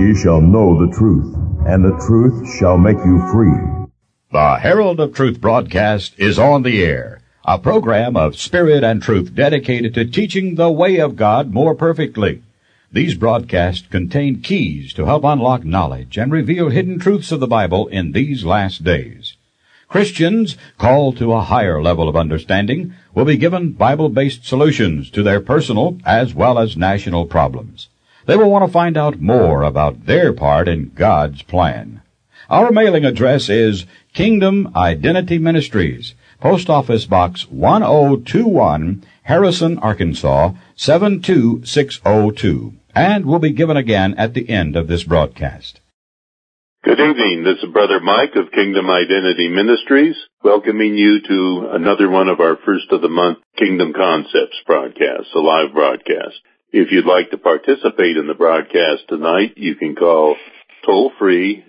ye shall know the truth, and the truth shall make you free. The Herald of Truth broadcast is on the air, a program of spirit and truth dedicated to teaching the way of God more perfectly. These broadcasts contain keys to help unlock knowledge and reveal hidden truths of the Bible in these last days. Christians called to a higher level of understanding will be given Bible-based solutions to their personal as well as national problems. They will want to find out more about their part in God's plan. Our mailing address is Kingdom Identity Ministries, Post Office Box 1021, Harrison, Arkansas, 72602, and will be given again at the end of this broadcast. Good evening. This is Brother Mike of Kingdom Identity Ministries, welcoming you to another one of our first of the month Kingdom Concepts broadcasts, a live broadcast. If you'd like to participate in the broadcast tonight, you can call toll-free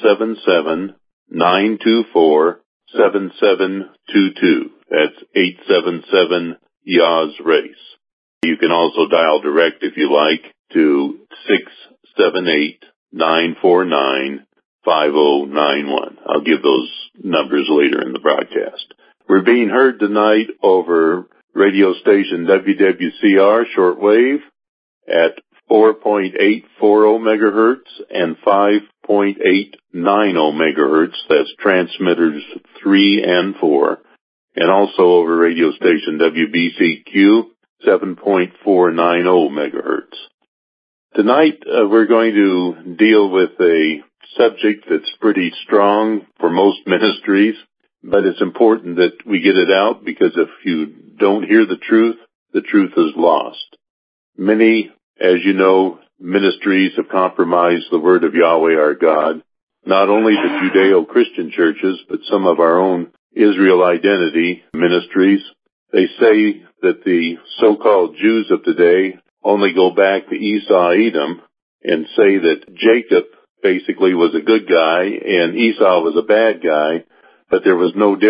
877-924-7722. That's 877-YAWS-RACE. You can also dial direct if you like to 678-949-5091. I'll give those numbers later in the broadcast. We're being heard tonight over radio station WWCR shortwave at 4.840 megahertz and 5.890 megahertz. That's transmitters 3 and 4. And also over radio station WBCQ 7.490 megahertz. Tonight we're going to deal with a subject that's pretty strong for most ministries, but it's important that we get it out because if you don't hear the truth is lost. Many, as you know, ministries have compromised the word of Yahweh our God, not only the Judeo-Christian churches, but some of our own Israel Identity ministries. They say that the so-called Jews of today only go back to Esau, Edom, and say that Jacob basically was a good guy and Esau was a bad guy, but there was no difference